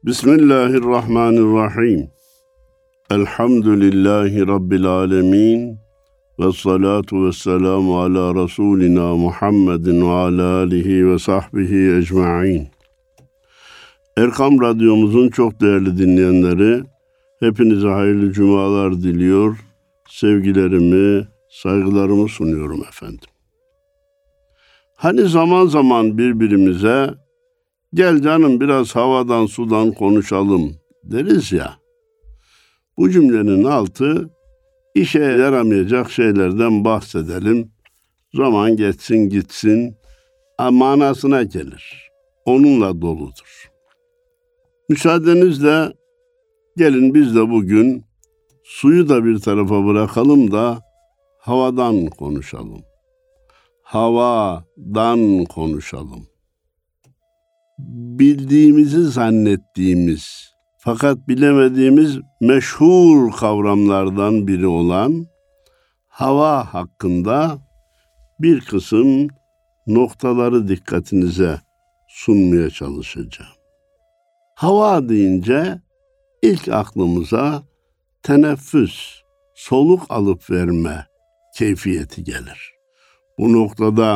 Bismillahirrahmanirrahim. Elhamdülillahi Rabbil alemin. Ve salatu ve selamu ala Resulina Muhammedin ve ala alihi ve sahbihi ecma'in. Erkam Radyomuzun çok değerli dinleyenleri, hepinize hayırlı cumalar diliyor, sevgilerimi, saygılarımı sunuyorum efendim. Hani zaman zaman birbirimize, gel canım biraz havadan sudan konuşalım deriz ya. Bu cümlenin altı, işe yaramayacak şeylerden bahsedelim. Zaman geçsin gitsin, manasına gelir. Onunla doludur. Müsaadenizle gelin biz de bugün suyu da bir tarafa bırakalım da havadan konuşalım. Havadan konuşalım. Bildiğimizi zannettiğimiz fakat bilemediğimiz meşhur kavramlardan biri olan hava hakkında bir kısım noktaları dikkatinize sunmaya çalışacağım. Hava deyince ilk aklımıza teneffüs, soluk alıp verme keyfiyeti gelir. Bu noktada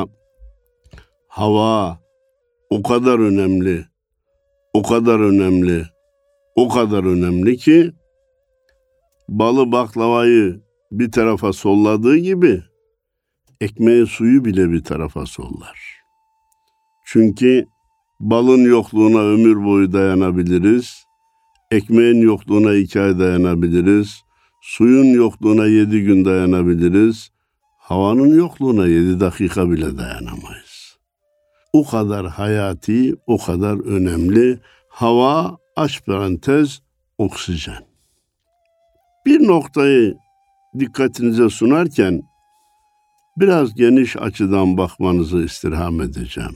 hava o kadar önemli, o kadar önemli, o kadar önemli ki balı baklavayı bir tarafa solladığı gibi ekmeği suyu bile bir tarafa sollar. Çünkü balın yokluğuna ömür boyu dayanabiliriz, ekmeğin yokluğuna 2 ay dayanabiliriz, suyun yokluğuna 7 gün dayanabiliriz, havanın yokluğuna 7 dakika bile dayanamayız. O kadar hayati, o kadar önemli. Hava, aç parantez, oksijen. Bir noktayı dikkatinize sunarken biraz geniş açıdan bakmanızı istirham edeceğim.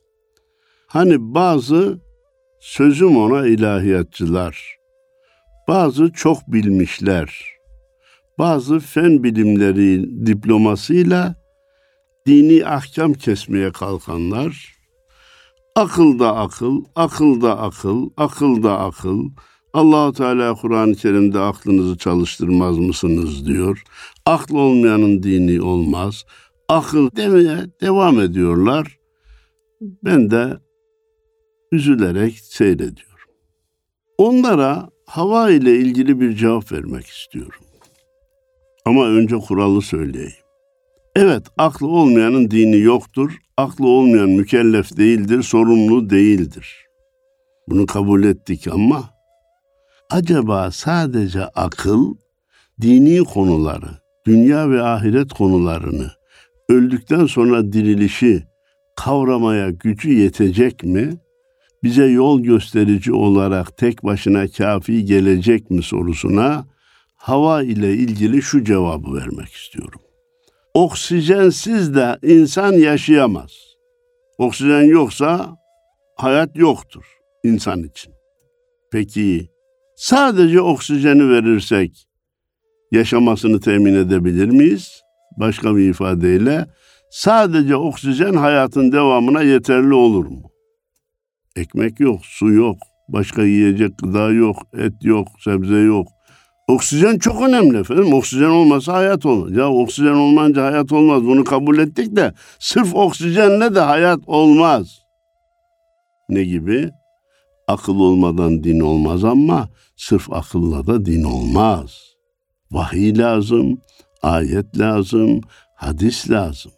Hani bazı sözüm ona ilahiyatçılar, bazı çok bilmişler, bazı fen bilimleri diplomasıyla dini ahkam kesmeye kalkanlar, akılda akıl, akılda akıl, akılda akıl, Allah-u Teala Kur'an-ı Kerim'de aklınızı çalıştırmaz mısınız diyor. Aklı olmayanın dini olmaz. Akıl demeye devam ediyorlar. Ben de üzülerek seyrediyorum. Onlara hava ile ilgili bir cevap vermek istiyorum. Ama önce kuralı söyleyeyim. Evet, aklı olmayanın dini yoktur. Aklı olmayan mükellef değildir, sorumlu değildir. Bunu kabul ettik ama acaba sadece akıl dini konuları, dünya ve ahiret konularını, öldükten sonra dirilişi kavramaya gücü yetecek mi? Bize yol gösterici olarak tek başına kafi gelecek mi sorusuna hava ile ilgili şu cevabı vermek istiyorum. Oksijensiz de insan yaşayamaz. Oksijen yoksa hayat yoktur insan için. Peki sadece oksijeni verirsek yaşamasını temin edebilir miyiz? Başka bir ifadeyle sadece oksijen hayatın devamına yeterli olur mu? Ekmek yok, su yok, başka yiyecek gıda yok, et yok, sebze yok. Oksijen çok önemli efendim. Oksijen olmasa hayat olmaz. Ya oksijen olmayınca hayat olmaz. Bunu kabul ettik de sırf oksijenle de hayat olmaz. Ne gibi? Akıl olmadan din olmaz ama sırf akılla da din olmaz. Vahiy lazım, ayet lazım, hadis lazım.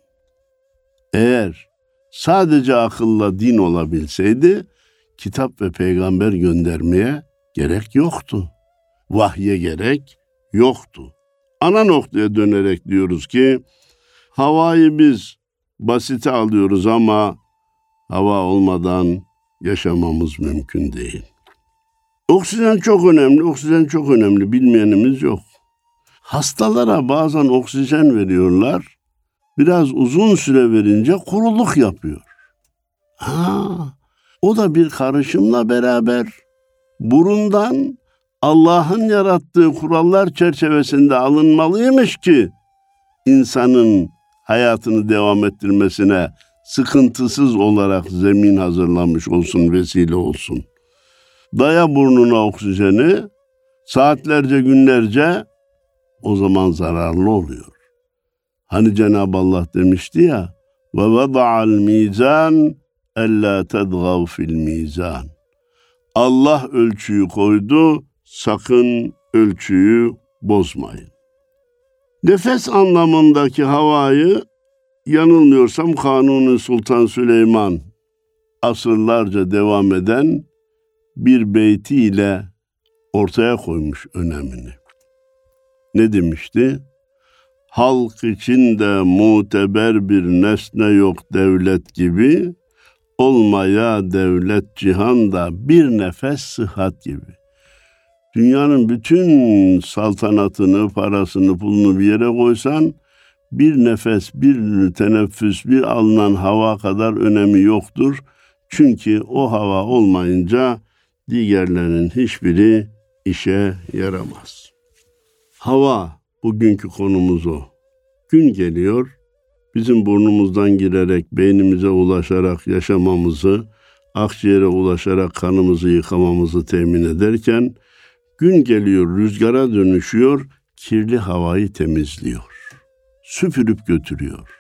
Eğer sadece akılla din olabilseydi kitap ve peygamber göndermeye gerek yoktu. Vahye gerek yoktu. Ana noktaya dönerek diyoruz ki havayı biz basite alıyoruz ama hava olmadan yaşamamız mümkün değil. Oksijen çok önemli, oksijen çok önemli. Bilmeyenimiz yok. Hastalara bazen oksijen veriyorlar. Biraz uzun süre verince kuruluk yapıyor. O da bir karışımla beraber burundan Allah'ın yarattığı kurallar çerçevesinde alınmalıymış ki insanın hayatını devam ettirmesine sıkıntısız olarak zemin hazırlanmış olsun, vesile olsun. Daya burnuna oksijeni, saatlerce, günlerce, o zaman zararlı oluyor. Hani Cenab-ı Allah demişti ya, ve vada'al mizan ella tedgav fil mizan. Allah ölçüyü koydu, sakın ölçüyü bozmayın. Nefes anlamındaki havayı, yanılmıyorsam Kanuni Sultan Süleyman asırlarca devam eden bir beytiyle ortaya koymuş önemini. Ne demişti? Halk içinde muteber bir nesne yok devlet gibi, olmaya devlet cihanda bir nefes sıhhat gibi. Dünyanın bütün saltanatını, parasını, pulunu bir yere koysan, bir nefes, bir teneffüs, bir alınan hava kadar önemi yoktur. Çünkü o hava olmayınca diğerlerinin hiçbiri işe yaramaz. Hava, bugünkü konumuz o. Gün geliyor, bizim burnumuzdan girerek, beynimize ulaşarak yaşamamızı, akciğere ulaşarak kanımızı yıkamamızı temin ederken, gün geliyor, rüzgara dönüşüyor, kirli havayı temizliyor. Süpürüp götürüyor.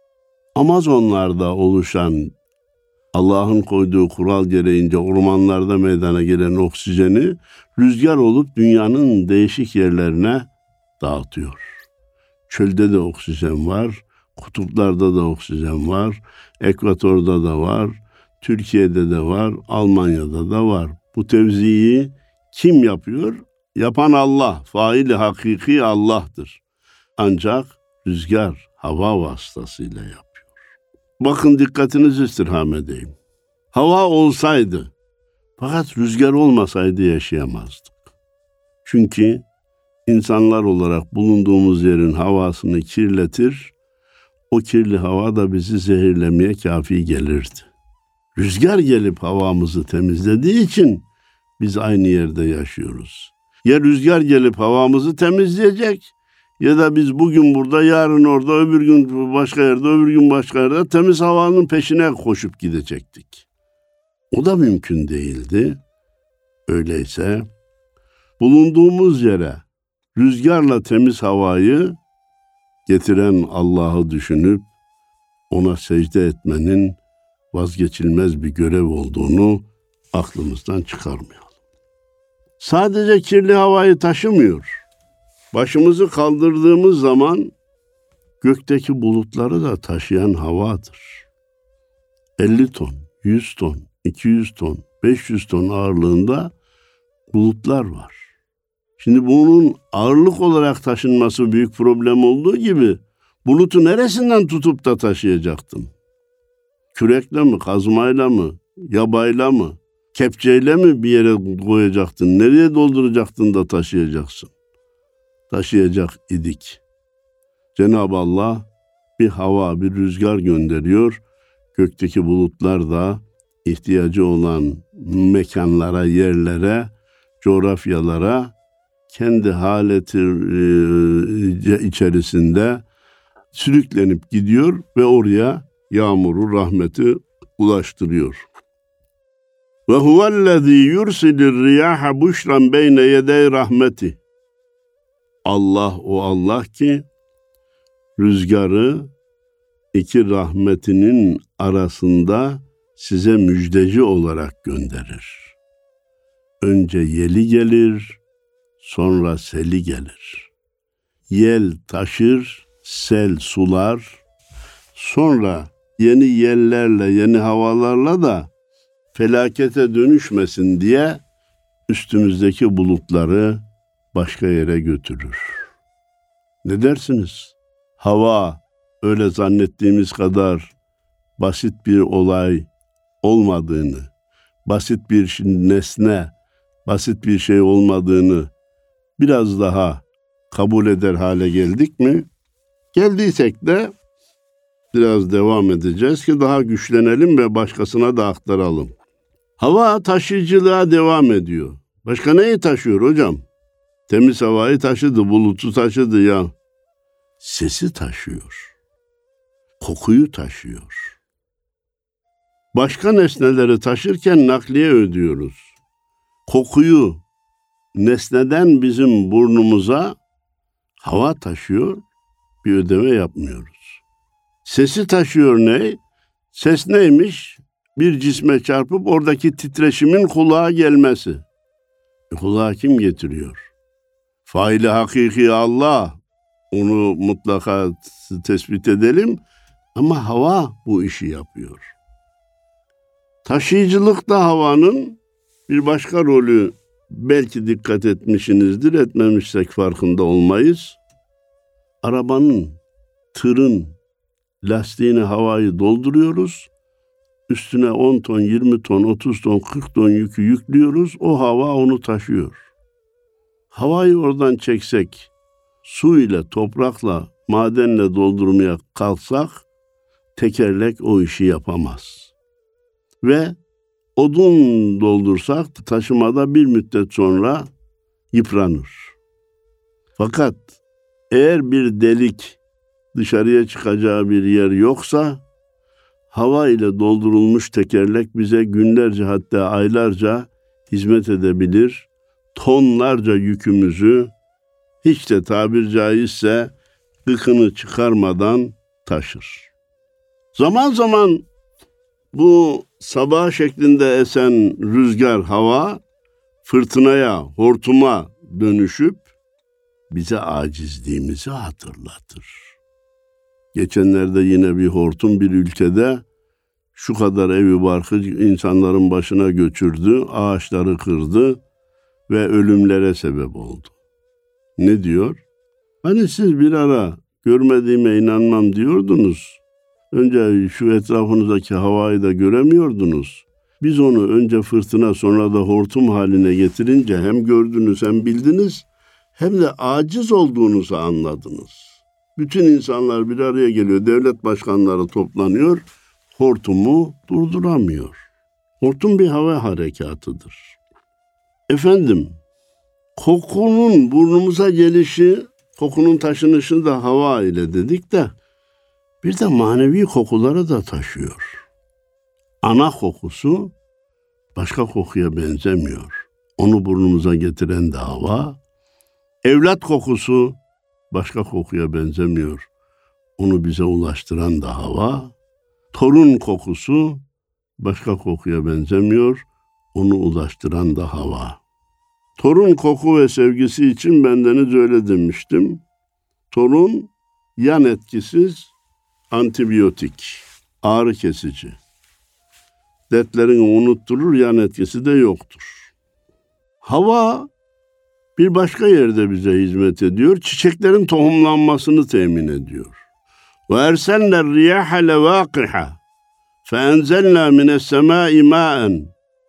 Amazonlarda oluşan, Allah'ın koyduğu kural gereğince ormanlarda meydana gelen oksijeni rüzgar olup dünyanın değişik yerlerine dağıtıyor. Çölde de oksijen var, kutuplarda da oksijen var, ekvatorda da var, Türkiye'de de var, Almanya'da da var. Bu tevziyi kim yapıyor? Yapan Allah, faili hakiki Allah'tır. Ancak rüzgar hava vasıtasıyla yapıyor. Bakın dikkatinizi istirham edeyim. Hava olsaydı, fakat rüzgar olmasaydı yaşayamazdık. Çünkü insanlar olarak bulunduğumuz yerin havasını kirletir, o kirli hava da bizi zehirlemeye kafi gelirdi. Rüzgar gelip havamızı temizlediği için biz aynı yerde yaşıyoruz. Ya rüzgar gelip havamızı temizleyecek ya da biz bugün burada, yarın orada, öbür gün başka yerde, öbür gün başka yerde temiz havanın peşine koşup gidecektik. O da mümkün değildi. Öyleyse bulunduğumuz yere rüzgarla temiz havayı getiren Allah'ı düşünüp ona secde etmenin vazgeçilmez bir görev olduğunu aklımızdan çıkarmayalım. Sadece kirli havayı taşımıyor. Başımızı kaldırdığımız zaman gökteki bulutları da taşıyan havadır. 50 ton, 100 ton, 200 ton, 500 ton ağırlığında bulutlar var. Şimdi bunun ağırlık olarak taşınması büyük problem olduğu gibi bulutu neresinden tutup da taşıyacaktın? Kürekle mi, kazmayla mı, yabayla mı, kepçeyle mi bir yere koyacaktın? Nereye dolduracaktın da taşıyacaksın? Taşıyacak idik. Cenab-ı Allah bir hava, bir rüzgar gönderiyor. Gökteki bulutlar da ihtiyacı olan mekanlara, yerlere, coğrafyalara kendi haleti içerisinde sürüklenip gidiyor ve oraya yağmuru, rahmeti ulaştırıyor. Ve huvellezî yursilir riyâhe buşran beyne yedey rahmeti. Allah o Allah ki rüzgarı iki rahmetinin arasında size müjdeci olarak gönderir. Önce yeli gelir, sonra seli gelir. Yel taşır, sel sular, sonra yeni yellerle, yeni havalarla da felakete dönüşmesin diye üstümüzdeki bulutları başka yere götürür. Ne dersiniz? Hava öyle zannettiğimiz kadar basit bir olay olmadığını, basit bir nesne, basit bir şey olmadığını biraz daha kabul eder hale geldik mi? Geldiysek de biraz devam edeceğiz ki daha güçlenelim ve başkasına da aktaralım. Hava taşıyıcılığa devam ediyor. Başka neyi taşıyor hocam? Temiz havayı taşıdı, bulutu taşıdı ya. Sesi taşıyor. Kokuyu taşıyor. Başka nesneleri taşırken nakliye ödüyoruz. kokuyu nesneden bizim burnumuza hava taşıyor, bir ödeme yapmıyoruz. Sesi taşıyor ne? Ses neymiş? Bir cisme çarpıp oradaki titreşimin kulağa gelmesi. Kulağa kim getiriyor? Faili hakiki Allah. Onu mutlaka tespit edelim. Ama hava bu işi yapıyor. Taşıyıcılıkta havanın bir başka rolü, belki dikkat etmişsinizdir, etmemişsek farkında olmayız. Arabanın, tırın lastiğine havayı dolduruyoruz. Üstüne 10 ton, 20 ton, 30 ton, 40 ton yükü yüklüyoruz. O hava onu taşıyor. Havayı oradan çeksek, su ile, toprakla, madenle doldurmaya kalksak, tekerlek o işi yapamaz. Ve odun doldursak taşımada bir müddet sonra yıpranır. Fakat eğer bir delik, dışarıya çıkacağı bir yer yoksa, hava ile doldurulmuş tekerlek bize günlerce, hatta aylarca hizmet edebilir. Tonlarca yükümüzü hiç de tabir caizse gıkını çıkarmadan taşır. Zaman zaman bu sabah şeklinde esen rüzgar, hava fırtınaya, hortuma dönüşüp bize acizliğimizi hatırlatır. Geçenlerde yine bir hortum bir ülkede şu kadar evi barkı insanların başına götürdü, ağaçları kırdı ve ölümlere sebep oldu. Ne diyor? Hani siz bir ara görmediğime inanmam diyordunuz. Önce şu etrafınızdaki havayı da göremiyordunuz. Biz onu önce fırtına sonra da hortum haline getirince hem gördünüz hem bildiniz hem de aciz olduğunuzu anladınız. Bütün insanlar bir araya geliyor, devlet başkanları toplanıyor, hortumu durduramıyor. Hortum bir hava harekatıdır. Efendim, kokunun burnumuza gelişi, kokunun taşınışı da hava ile dedik de, bir de manevi kokuları da taşıyor. Ana kokusu başka kokuya benzemiyor. Onu burnumuza getiren de hava. Evlat kokusu başka kokuya benzemiyor. Onu bize ulaştıran da hava. Torun kokusu başka kokuya benzemiyor. Onu ulaştıran da hava. Torun koku ve sevgisi için bendeniz öyle demiştim. Torun yan etkisiz antibiyotik, ağrı kesici. Dertlerini unutturur, yan etkisi de yoktur. Hava bir başka yerde bize hizmet ediyor. Çiçeklerin tohumlanmasını temin ediyor. وَاَرْسَلْنَا الرِّيَاحَ لَوَاقِحَ فَاَنْزَلْنَا مِنَ السَّمَاءِ مَاءً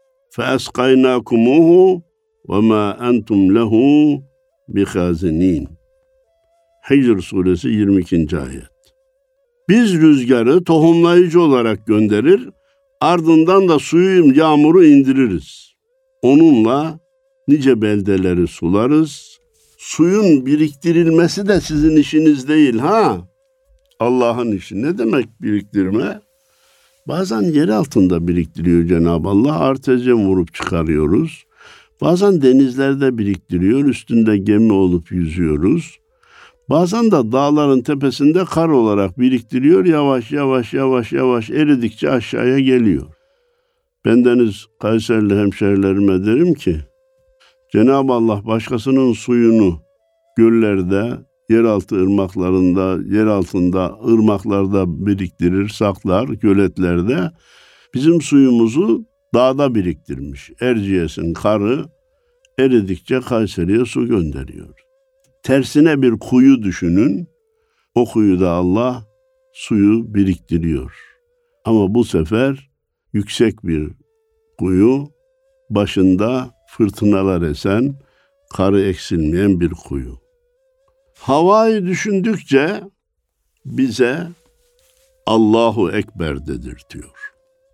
فَاَسْقَيْنَاكُمُوهُ وَمَا أَنْتُمْ لَهُ بِخَازِنِينَ. Hicr suresi 22. ayet. Biz rüzgarı tohumlayıcı olarak gönderir, ardından da suyu, yağmuru indiririz. Onunla nice beldeleri sularız. Suyun biriktirilmesi de sizin işiniz değil ha. Allah'ın işi. Ne demek biriktirme? Bazen yer altında biriktiriyor Cenab-ı Allah. Artezyen vurup çıkarıyoruz. Bazen denizlerde biriktiriyor. Üstünde gemi olup yüzüyoruz. Bazen de dağların tepesinde kar olarak biriktiriyor. Yavaş yavaş eridikçe aşağıya geliyor. Bendeniz Kayserili hemşehrilerime derim ki, Cenab-ı Allah başkasının suyunu göllerde, yeraltı ırmaklarında, yer altında ırmaklarda biriktirir, saklar, göletlerde. Bizim suyumuzu dağda biriktirmiş. Erciyes'in karı eridikçe Kayseri'ye su gönderiyor. Tersine bir kuyu düşünün. O kuyuda Allah suyu biriktiriyor. Ama bu sefer yüksek bir kuyu, başında fırtınalar esen, karı eksilmeyen bir kuyu. Havayı düşündükçe bize Allahu Ekber dedirtiyor.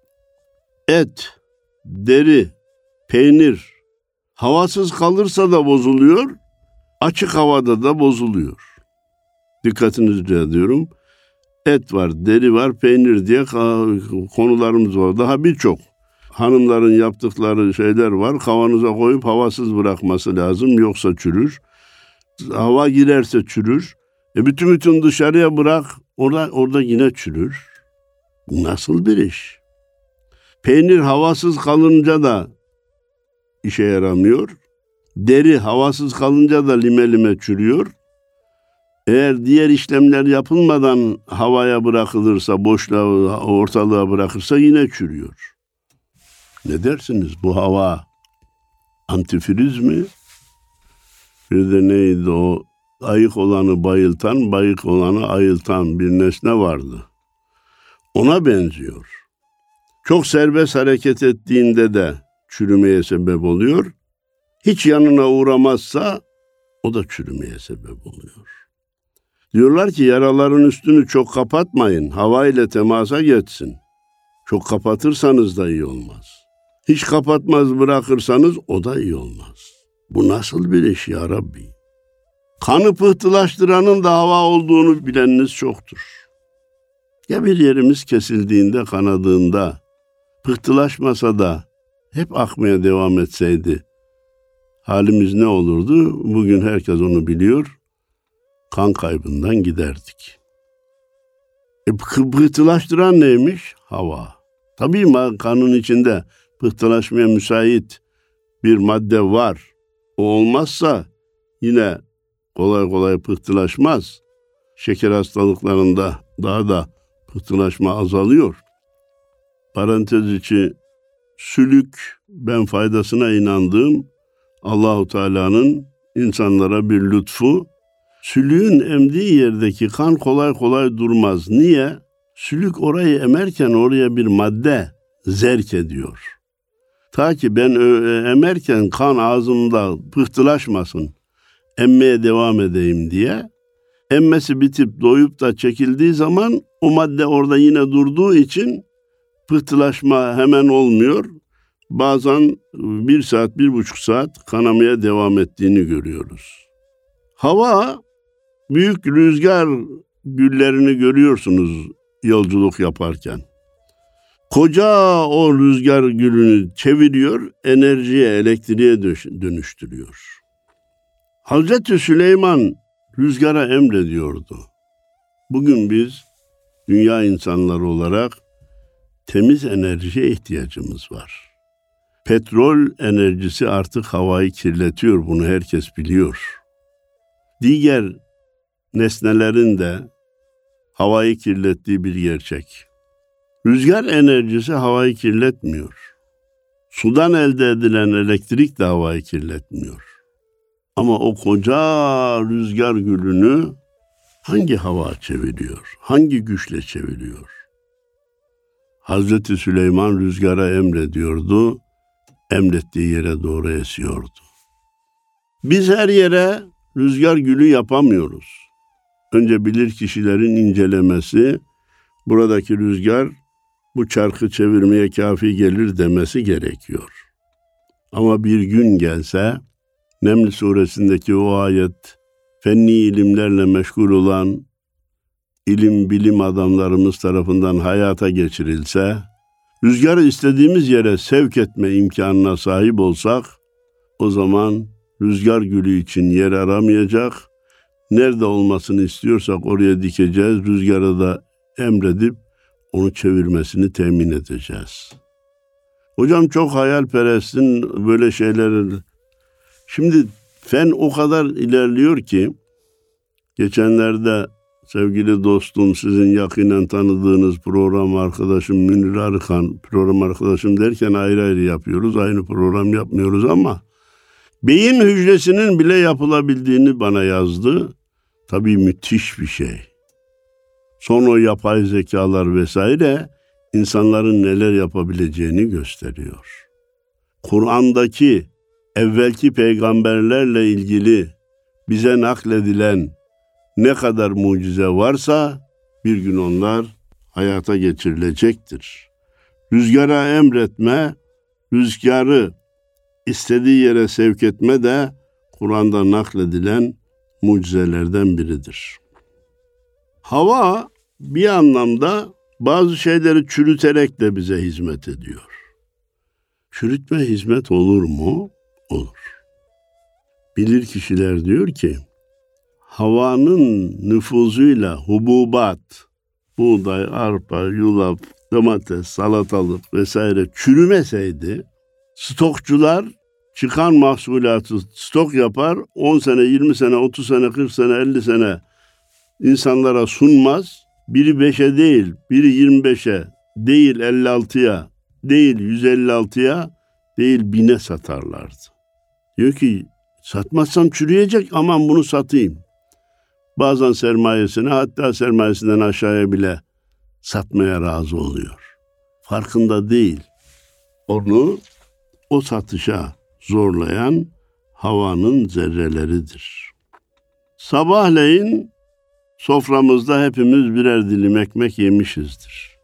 Et, deri, peynir havasız kalırsa da bozuluyor, açık havada da bozuluyor. Dikkatinizi rica ediyorum. Et var, deri var, peynir diye konularımız var. Daha birçok. hanımların yaptıkları şeyler var. Kavanoza koyup havasız bırakması lazım. Yoksa çürür. Hava girerse çürür. Bütün dışarıya bırak. Orada yine çürür. Bu nasıl bir iş? Peynir havasız kalınca da işe yaramıyor. Deri havasız kalınca da lime lime çürüyor. Eğer diğer işlemler yapılmadan havaya bırakılırsa, boşluğa, ortalığa bırakırsa yine çürüyor. Ne dersiniz? Bu hava antifriz mi? Bir de neydi o? Ayık olanı bayıltan, bayık olanı ayıltan bir nesne vardı. Ona benziyor. Çok serbest hareket ettiğinde de çürümeye sebep oluyor. Hiç yanına uğramazsa o da çürümeye sebep oluyor. Diyorlar ki yaraların üstünü çok kapatmayın. Hava ile temasa geçsin. Çok kapatırsanız da iyi olmaz. Hiç kapatmaz bırakırsanız o da iyi olmaz. Bu nasıl bir iş ya Rabbi? Kanı pıhtılaştıranın da hava olduğunu bileniniz çoktur. Ya bir yerimiz kesildiğinde, kanadığında, pıhtılaşmasa da hep akmaya devam etseydi, halimiz ne olurdu? Bugün herkes onu biliyor. Kan kaybından giderdik. Pıhtılaştıran neymiş? Hava. Tabii kanın içinde pıhtılaşmaya müsait bir madde var. O olmazsa yine kolay kolay pıhtılaşmaz. Şeker hastalıklarında daha da pıhtılaşma azalıyor. Parantez içi sülük, ben faydasına inandığım Allahu Teala'nın insanlara bir lütfu. Sülüğün emdiği yerdeki kan kolay kolay durmaz. Niye? Sülük orayı emerken oraya bir madde zerk ediyor. Ta ki ben emerken kan ağzımda pıhtılaşmasın, emmeye devam edeyim diye. Emmesi bitip doyup da çekildiği zaman o madde orada yine durduğu için pıhtılaşma hemen olmuyor. Bazen 1 saat, 1,5 saat kanamaya devam ettiğini görüyoruz. Hava, büyük rüzgar güllerini görüyorsunuz yolculuk yaparken. Koca o rüzgar gülünü çeviriyor, enerjiye, elektriğe dönüştürüyor. Hazreti Süleyman rüzgara emrediyordu. Bugün biz dünya insanları olarak temiz enerjiye ihtiyacımız var. Petrol enerjisi artık havayı kirletiyor, bunu herkes biliyor. Diğer nesnelerin de havayı kirlettiği bir gerçek. Rüzgar enerjisi havayı kirletmiyor. Sudan elde edilen elektrik de havayı kirletmiyor. Ama o koca rüzgar gülünü hangi hava çeviriyor? Hangi güçle çeviriyor? Hazreti Süleyman rüzgara emrediyordu, emrettiği yere doğru esiyordu. Biz her yere rüzgar gülü yapamıyoruz. Önce bilirkişilerin incelemesi, buradaki rüzgar bu çarkı çevirmeye kafi gelir demesi gerekiyor. Ama bir gün gelse, Neml suresindeki o ayet, fenni ilimlerle meşgul olan bilim adamlarımız tarafından hayata geçirilse, rüzgarı istediğimiz yere sevk etme imkanına sahip olsak, o zaman rüzgar gülü için yer aramayacak, nerede olmasını istiyorsak oraya dikeceğiz, rüzgara da emredip onu çevirmesini temin edeceğiz. Hocam çok hayalperestin böyle şeyleri. Şimdi fen o kadar ilerliyor ki, geçenlerde sevgili dostum, sizin yakinen tanıdığınız program arkadaşım Münir Arıkan, program arkadaşım derken ayrı ayrı yapıyoruz, aynı program yapmıyoruz ama beyin hücresinin bile yapılabildiğini bana yazdı. Tabii müthiş bir şey. Son o yapay zekalar vesaire insanların neler yapabileceğini gösteriyor. Kur'an'daki evvelki peygamberlerle ilgili bize nakledilen ne kadar mucize varsa bir gün onlar hayata geçirilecektir. Rüzgara emretme, rüzgarı istediği yere sevk etme de Kur'an'da nakledilen mucizelerden biridir. Hava bir anlamda bazı şeyleri çürüterek de bize hizmet ediyor. Çürütme hizmet olur mu? Olur. Bilir kişiler diyor ki, havanın nüfuzuyla hububat, buğday, arpa, yulaf, domates, salatalık vesaire çürümeseydi, stokçular çıkan mahsulatı stok yapar, 10 sene, 20 sene, 30 sene, 40 sene, 50 sene insanlara sunmaz. Biri 5'e değil, biri 25'e, değil 56'ya, değil 156'ya, değil 1000'e satarlardı. Diyor ki, satmazsam çürüyecek, aman bunu satayım. Bazen sermayesine, hatta sermayesinden aşağıya bile satmaya razı oluyor. Farkında değil. Onu o satışa zorlayan havanın zerreleridir. Sabahleyin soframızda hepimiz birer dilim ekmek yemişizdir.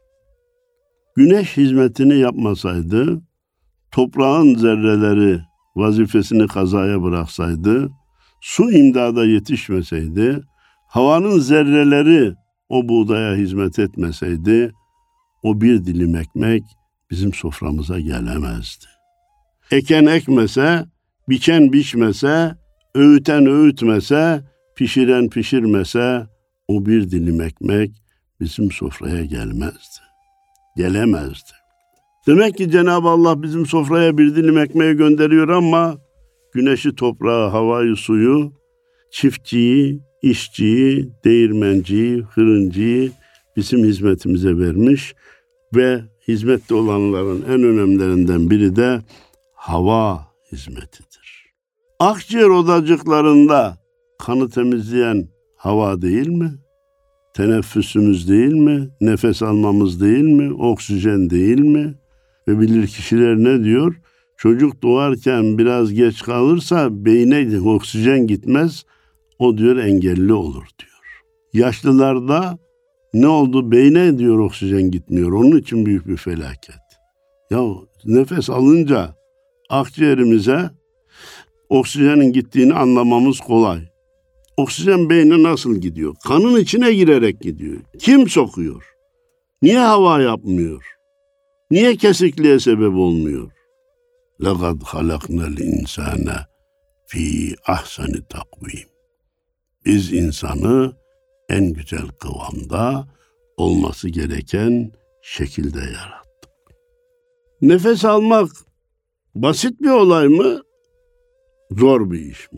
Güneş hizmetini yapmasaydı, toprağın zerreleri vazifesini kazaya bıraksaydı, su imdada yetişmeseydi, havanın zerreleri o buğdaya hizmet etmeseydi, o bir dilim ekmek bizim soframıza gelemezdi. Eken ekmese, biçen biçmese, öğüten öğütmese, pişiren pişirmese, o bir dilim ekmek bizim sofraya gelmezdi. Gelemezdi. Demek ki Cenab-ı Allah bizim sofraya bir dilim ekmeği gönderiyor ama güneşi, toprağı, havayı, suyu, çiftçiyi, işçiyi, değirmenciyi, fırıncıyı bizim hizmetimize vermiş ve hizmette olanların en önemlilerinden biri de hava hizmetidir. Akciğer odacıklarında kanı temizleyen hava değil mi? Teneffüsümüz değil mi? Nefes almamız değil mi? Oksijen değil mi? Ve bilir kişiler ne diyor? Çocuk doğarken biraz geç kalırsa beyne oksijen gitmez, o diyor engelli olur diyor. Yaşlılarda ne oldu? Beyne diyor oksijen gitmiyor. Onun için büyük bir felaket. Ya nefes alınca akciğerimize oksijenin gittiğini anlamamız kolay. Oksijen beyne nasıl gidiyor? Kanın içine girerek gidiyor. Kim sokuyor? Niye hava yapmıyor? Niye kesikliğe sebep olmuyor? لَقَدْ خَلَقْنَا الْاِنْسَانَ ف۪ي اَحْسَنِ takvim. Biz insanı en güzel kıvamda olması gereken şekilde yarattık. Nefes almak basit bir olay mı? Zor bir iş mi?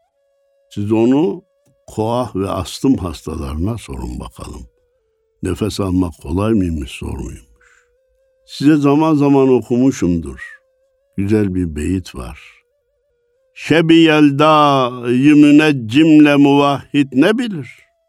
Siz onu koah ve astım hastalarına sorun bakalım. Nefes almak kolay mıymış, zor muymuş? Size zaman zaman okumuşumdur. Güzel bir beyit var. Şebiyel dâ-i müneccimle muvahhid ne bilir?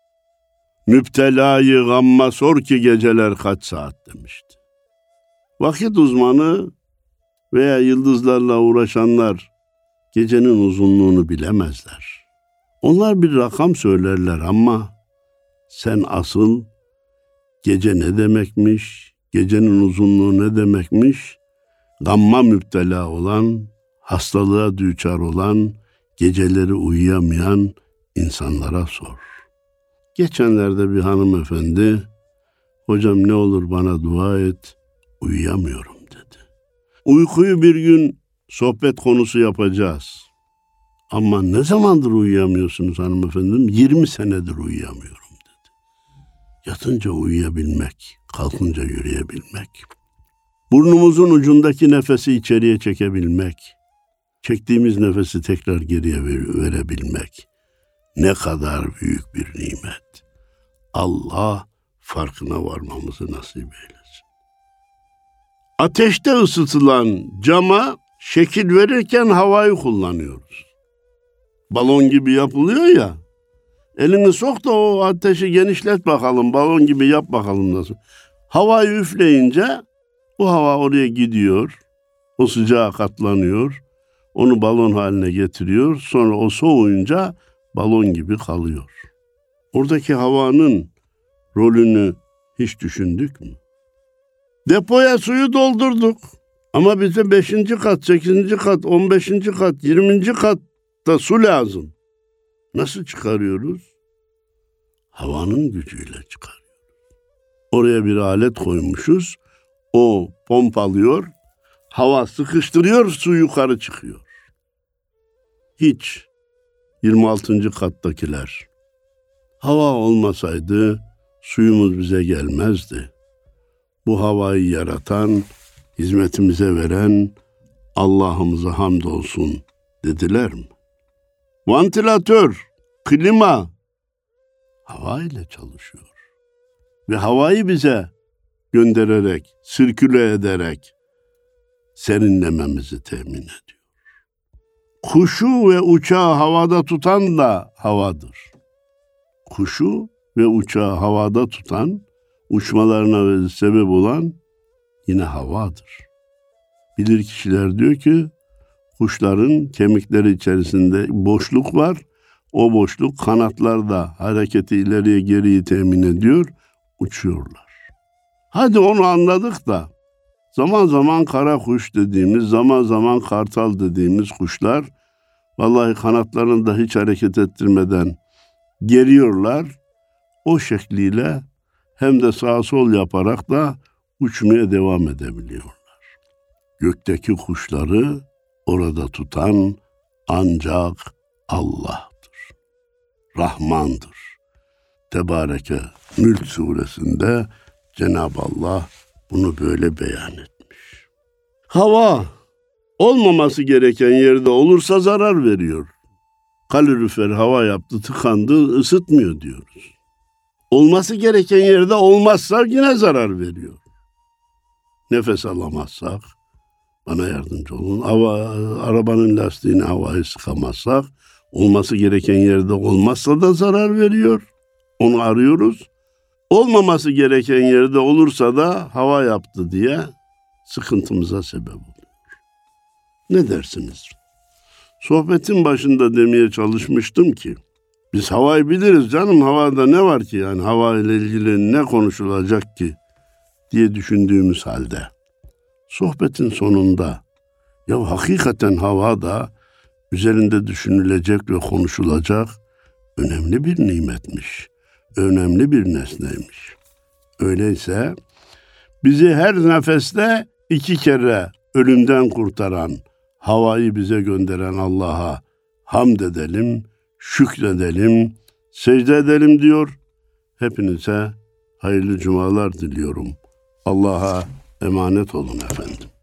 Müptelayı gamma sor ki geceler kaç saat demişti. Vakit uzmanı veya yıldızlarla uğraşanlar gecenin uzunluğunu bilemezler. Onlar bir rakam söylerler ama sen asıl gece ne demekmiş, gecenin uzunluğu ne demekmiş, gamma müptela olan, hastalığa düçar olan, geceleri uyuyamayan insanlara sor. Geçenlerde bir hanımefendi, hocam ne olur bana dua et, uyuyamıyorum dedi. Uykuyu bir gün sohbet konusu yapacağız. Ama ne zamandır uyuyamıyorsunuz hanımefendim? 20 senedir uyuyamıyorum dedi. Yatınca uyuyabilmek, kalkınca yürüyebilmek. Burnumuzun ucundaki nefesi içeriye çekebilmek. Çektiğimiz nefesi tekrar geriye verebilmek. Ne kadar büyük bir nimet. Allah farkına varmamızı nasip eylesin. Ateşte ısıtılan cama şekil verirken havayı kullanıyoruz. Balon gibi yapılıyor ya. Elini sok da o ateşi genişlet bakalım. Balon gibi yap bakalım nasıl. Havayı üfleyince bu hava oraya gidiyor. O sıcağa katlanıyor. Onu balon haline getiriyor. Sonra o soğuyunca balon gibi kalıyor. Oradaki havanın rolünü hiç düşündük mü? Depoya suyu doldurduk. Ama bize 5. kat, 8. kat, 15. kat, 20. katta su lazım. Nasıl çıkarıyoruz? Havanın gücüyle çıkarıyoruz. Oraya bir alet koymuşuz. O pompalıyor. Hava sıkıştırıyor, su yukarı çıkıyor. Hiç 26. kattakiler. Hava olmasaydı suyumuz bize gelmezdi. Bu havayı yaratan, hizmetimize veren Allah'ımıza hamdolsun dediler mi? Vantilatör, klima hava ile çalışıyor. Ve havayı bize göndererek, sirküle ederek serinlememizi temin ediyor. Kuşu ve uçağı havada tutan da havadır. Kuşu ve uçağı havada tutan, uçmalarına sebep olan yine havadır. Bilir kişiler diyor ki, kuşların kemikleri içerisinde boşluk var. O boşluk kanatlarda hareketi ileriye geriye temin ediyor, uçuyorlar. Hadi onu anladık da, zaman zaman kara kuş dediğimiz, zaman zaman kartal dediğimiz kuşlar, vallahi kanatlarını da hiç hareket ettirmeden geriyorlar. O şekliyle hem de sağ sol yaparak da uçmaya devam edebiliyorlar. Gökteki kuşları orada tutan ancak Allah'tır. Rahmandır. Tebareke Mülk suresinde Cenab-ı Allah bunu böyle beyan etmiş. Hava olmaması gereken yerde olursa zarar veriyor. Kalorifer hava yaptı, tıkandı, ısıtmıyor diyoruz. Olması gereken yerde olmazsa yine zarar veriyor. Nefes alamazsak, bana yardımcı olun. Arabanın lastiğine havayı sıkamazsak, olması gereken yerde olmazsa da zarar veriyor. Onu arıyoruz. Olmaması gereken yerde olursa da hava yaptı diye sıkıntımıza sebep oluyor. Ne dersiniz? Sohbetin başında demeye çalışmıştım ki, biz havayı biliriz canım, havada ne var ki, yani hava ile ilgili ne konuşulacak ki diye düşündüğümüz halde sohbetin sonunda ya hakikaten hava da üzerinde düşünülecek ve konuşulacak önemli bir nimetmiş, önemli bir nesneymiş. Öyleyse bizi her nefeste 2 kere ölümden kurtaran, havayı bize gönderen Allah'a hamd edelim, şükredelim, secde edelim diyor. Hepinize hayırlı cumalar diliyorum. Allah'a emanet olun efendim.